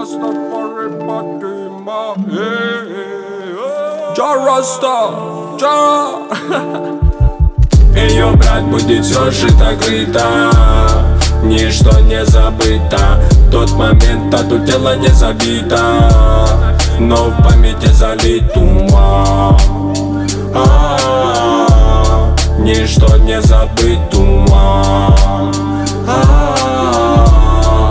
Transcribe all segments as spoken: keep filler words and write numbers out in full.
Rastafari Fatima. Jah Rasta, Jah. Ее брат будет все шито-крыто, ничто не забыто. Тот момент, а тут тело не забито, но в памяти залит туман. А-а-а, ничто не забыть туман. А-а-а.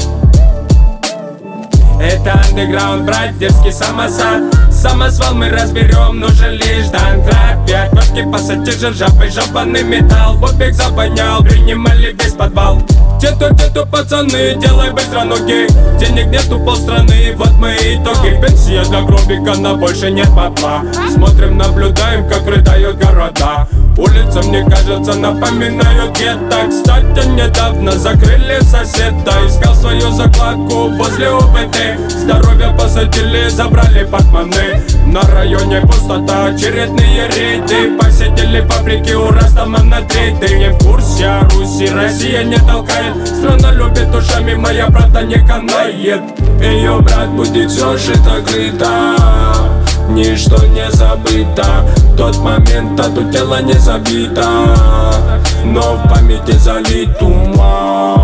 Это андеграунд, братьевский самосад. Самосвал мы разберем, нужен лишь Донкрат. Пять водки, пассатижи, ржавый жабаный металл. Бобик забонял, принимали весь подвал. Тету, тету, пацаны, делай быстро ноги. Денег нету полстраны, вот мои итоги. Пенсия для гробика, но больше нет бабла. Смотрим, наблюдаем, как рыдают города. Улица, мне кажется, напоминают гетто. Кстати, недавно закрыли соседа. Искал свою закладку возле УВД. Здоровье посадили, забрали портмоне. На районе пустота, очередные рейды. Посетили фабрики, у Растамана трейды. Не в курсе, Руси, Россия не толкает. Страна любит ушами, моя правда не канает. Ее брат будет все шито-крыто, ничто не забыто. Тот момент, а тут тело не забито, но в памяти залит туман.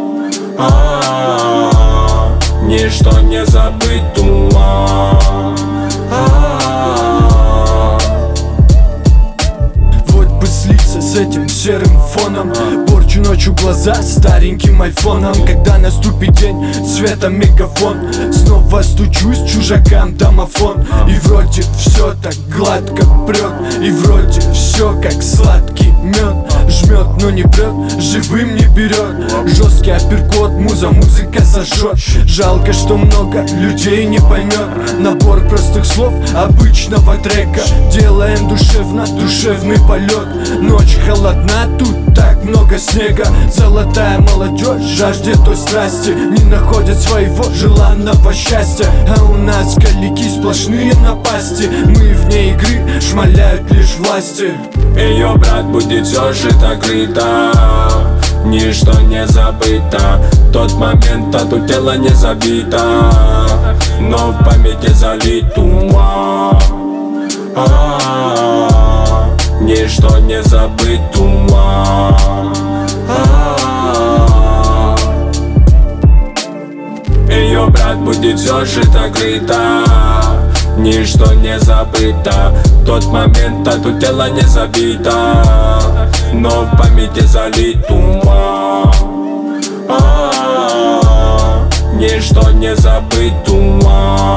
А-а-а, ничто не забыть туман. А-а-а. Вот бы слиться с этим серым фоном. Порчу ночью глаза стареньким айфоном. Когда наступит день, светом мегафон. Снова стучусь чужакам домофон. И вроде все так гладко прет, и вроде все как сладкий мед. Жмет, но не прет, живым не берет. Жесткий апперкот, муза, музыка сожжет. Жалко, что много людей не поймет набор простых слов обычного трека. Делаем душевно, душевный полет. Ночь холодна, тут так много снега. Золотая молодежь жаждет той страсти, не находит своего желанного счастья. А у нас калики сплошные напасти. Мы вне игры, шмаляют лишь власти. Ее брат будет все шито-крыто, ничто не забыто. Тот момент, а тут тело не забито, но в памяти залит туман. А-а-а, ничто не забыть туман. А-а-а. Ее брат будет все шито-крыто, ничто не забыто. Тот момент, а тут тело не забито, но в памяти залит туман. А-а-а, ничто не забыть туман.